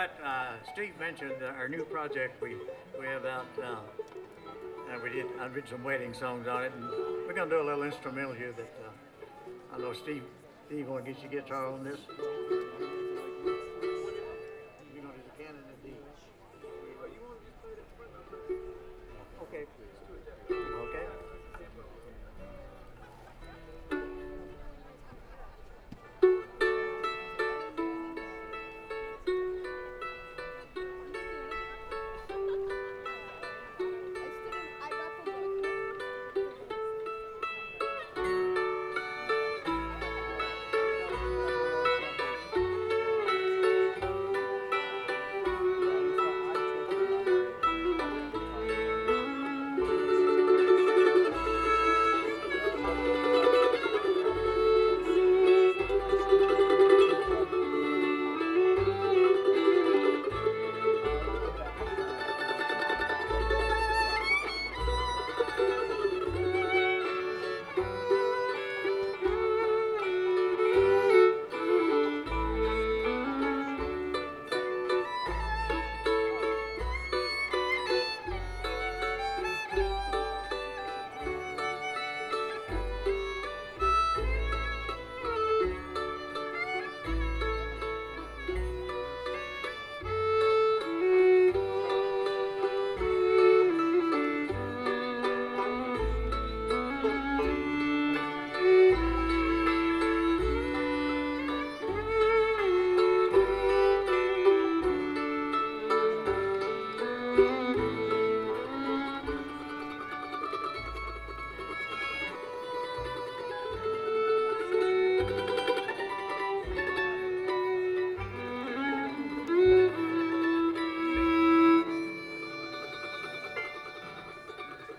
got Steve mentioned our new project we have out, and I did some wedding songs on it, and we're gonna do a little instrumental here that I know Steve. Steve, want to get your guitar on this?